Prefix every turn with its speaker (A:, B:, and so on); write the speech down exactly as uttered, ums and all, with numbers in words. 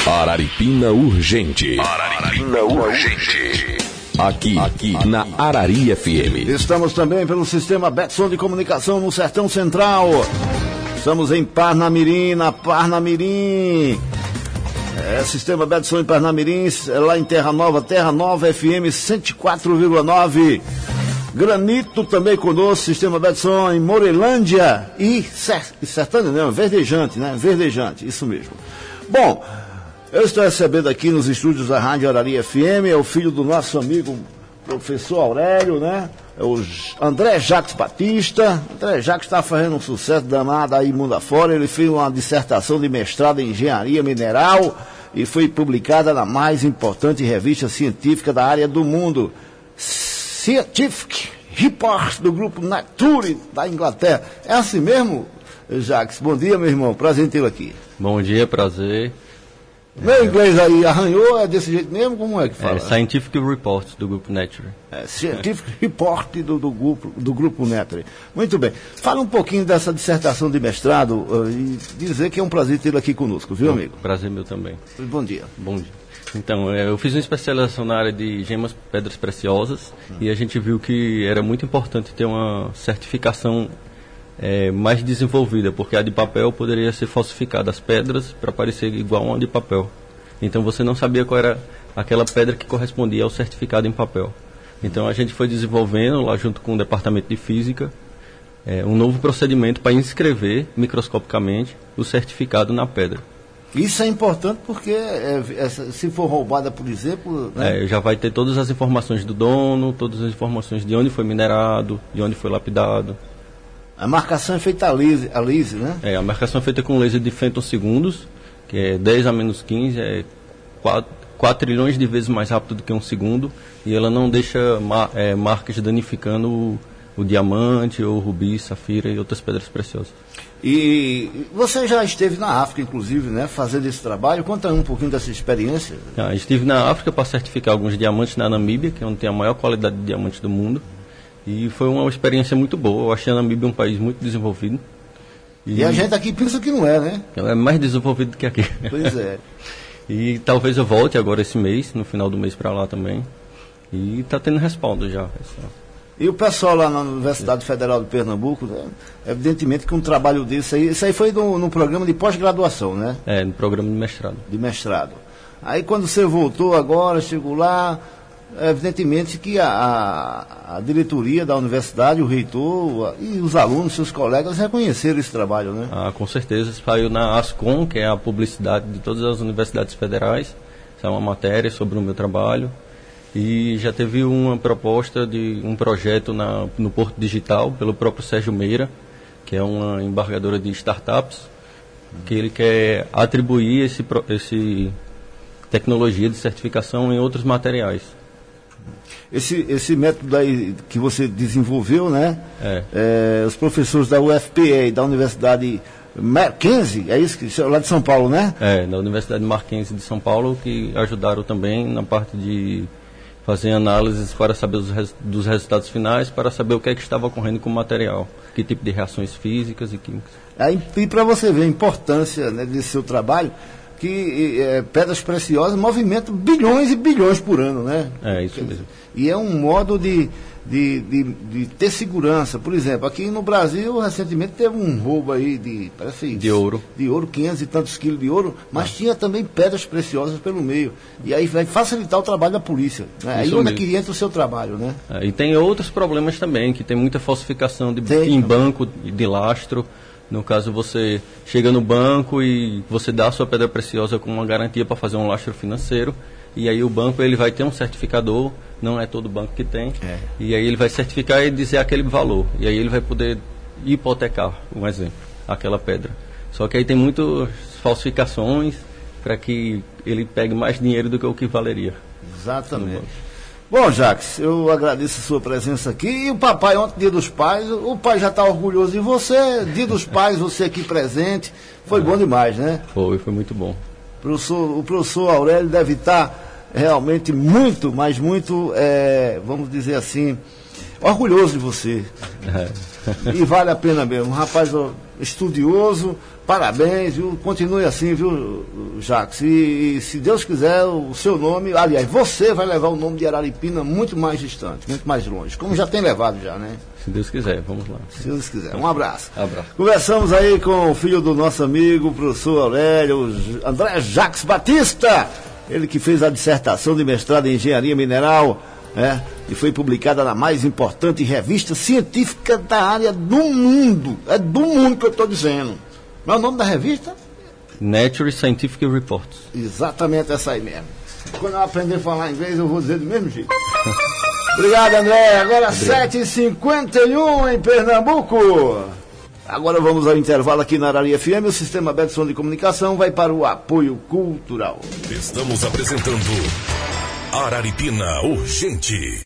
A: Araripina Urgente. Araripina Urgente. Aqui, aqui na Arari F M.
B: Estamos também pelo sistema Betson de comunicação no Sertão Central. Estamos em Parnamirim, na Parnamirim. É, sistema Betson em Parnamirim, lá em Terra Nova, Terra Nova F M cento e quatro vírgula nove. Granito também conosco, sistema Betson em Morelândia e Sertânia, não, Verdejante, né? Verdejante, isso mesmo. Bom, eu estou recebendo aqui nos estúdios da Rádio Arari F M, é o filho do nosso amigo professor Aurélio, né? É o André Jacques Batista. André Jacques está fazendo um sucesso danado aí mundo afora. Ele fez uma dissertação de mestrado em engenharia mineral e foi publicada na mais importante revista científica da área do mundo, Scientific Report, do grupo Nature da Inglaterra. É assim mesmo, Jacques? Bom dia, meu irmão. Prazer em tê-lo aqui.
C: Bom dia, prazer.
B: Meu inglês aí arranhou, é desse jeito mesmo? Como é que fala?
C: É, Scientific Report, do grupo Nature.
B: É, Scientific Report do, do, grupo, do grupo Nature. Muito bem. Fala um pouquinho dessa dissertação de mestrado uh, e dizer que é um prazer tê-lo aqui conosco, viu, amigo?
C: Prazer meu também.
B: Bom dia.
C: Bom dia. Então, eu fiz uma especialização na área de gemas, pedras preciosas, hum. e a gente viu que era muito importante ter uma certificação É, mais desenvolvida, porque a de papel poderia ser falsificada, as pedras, para parecer igual a uma de papel. Então você não sabia qual era aquela pedra que correspondia ao certificado em papel. Então a gente foi desenvolvendo, lá junto com o departamento de física, é, um novo procedimento para inscrever microscopicamente o certificado na pedra.
B: Isso é importante porque é, é, se for roubada, por exemplo... Né?
C: É, já vai ter todas as informações do dono, todas as informações de onde foi minerado, de onde foi lapidado.
B: A marcação é feita a laser, a laser, né?
C: É, a marcação é feita com laser de femtosegundos, que é dez a menos quinze, é quatro trilhões de vezes mais rápido do que um segundo, e ela não deixa mar, é, marcas danificando o, o diamante, ou o rubi, safira e outras pedras preciosas.
B: E você já esteve na África, inclusive, né, fazendo esse trabalho. Conta um pouquinho dessa experiência.
C: Ah, estive na África para certificar alguns diamantes na Namíbia, que é onde tem a maior qualidade de diamantes do mundo. E foi uma experiência muito boa. Eu achei a Namíbia um país muito desenvolvido.
B: E, e a gente aqui pensa que não é, né?
C: É mais desenvolvido que aqui.
B: Pois é.
C: E talvez eu volte agora esse mês, no final do mês para lá também. E está tendo respaldo já.
B: E o pessoal lá na Universidade Federal de Pernambuco, né? Evidentemente que um trabalho desse aí, isso aí foi no, no programa de pós-graduação, né?
C: É, no programa de mestrado.
B: De mestrado. Aí quando você voltou agora, chegou lá... Evidentemente que a, a, a diretoria da universidade, o reitor e os alunos, seus colegas, reconheceram esse trabalho, né?
C: Ah, com certeza. Saiu na ASCOM, que é a publicidade de todas as universidades federais. Essa é uma matéria sobre o meu trabalho. E já teve uma proposta de um projeto na, no Porto Digital, pelo próprio Sérgio Meira, que é uma embargadora de startups, que ele quer atribuir esse, esse tecnologia de certificação em outros materiais.
B: Esse, esse método aí que você desenvolveu, né?
C: É.
B: É, os professores da U F P E, da Universidade Mackenzie, é isso? Que, lá de São Paulo, né?
C: É, da Universidade Mackenzie de São Paulo, que ajudaram também na parte de fazer análises para saber os res, dos resultados finais, para saber o que é que estava ocorrendo com o material, que tipo de reações físicas e químicas.
B: Aí, e para você ver a importância, né, desse seu trabalho, que é, pedras preciosas movimentam bilhões e bilhões por ano, né?
C: É, isso mesmo.
B: E é um modo de, de, de, de ter segurança. Por exemplo, aqui no Brasil, recentemente teve um roubo aí de, parece
C: de ouro.
B: De ouro, quinhentos e tantos quilos de ouro, mas ah. tinha também pedras preciosas pelo meio. E aí vai facilitar o trabalho da polícia. Né? Aí onde é que entra o seu trabalho, né?
C: É, e tem outros problemas também, que tem muita falsificação de,
B: tem,
C: em
B: também.
C: banco de lastro. No caso, você chega no banco e você dá a sua pedra preciosa com uma garantia para fazer um lastro financeiro, e aí o banco ele vai ter um certificador, não é todo banco que tem, é. E aí ele vai certificar e dizer aquele valor, e aí ele vai poder hipotecar, um exemplo, aquela pedra. Só que aí tem muitas falsificações para que ele pegue mais dinheiro do que o que valeria.
B: Exatamente. Bom, Jacques, eu agradeço a sua presença aqui. E o papai, ontem, dia dos pais, o pai já está orgulhoso de você. Dia dos pais, você aqui presente. Foi ah, bom demais, né?
C: Foi, foi muito bom.
B: O professor, o professor Aurélio deve estar realmente muito, mas muito, é, vamos dizer assim, orgulhoso de você. É. E vale a pena mesmo. Um rapaz estudioso, parabéns, viu? Continue assim, viu, Jacques? E, e se Deus quiser, o seu nome, aliás, você vai levar o nome de Araripina muito mais distante, muito mais longe, como já tem levado já, né?
C: Se Deus quiser, vamos lá.
B: Se Deus quiser. Um abraço.
C: Abraço.
B: Conversamos aí com o filho do nosso amigo, o professor Aurélio, André Jacques Batista, ele que fez a dissertação de mestrado em engenharia mineral, é, e foi publicada na mais importante revista científica da área do mundo. É do mundo que eu estou dizendo. Qual é o nome da revista?
C: Nature Scientific Reports.
B: Exatamente essa aí mesmo. Quando eu aprender a falar inglês, eu vou dizer do mesmo jeito. Obrigado, André. Agora sete e cinquenta e um em Pernambuco. Agora vamos ao intervalo aqui na Araria F M. O Sistema Aberto de Som de Comunicação vai para o apoio cultural.
A: Estamos apresentando Araripina Urgente.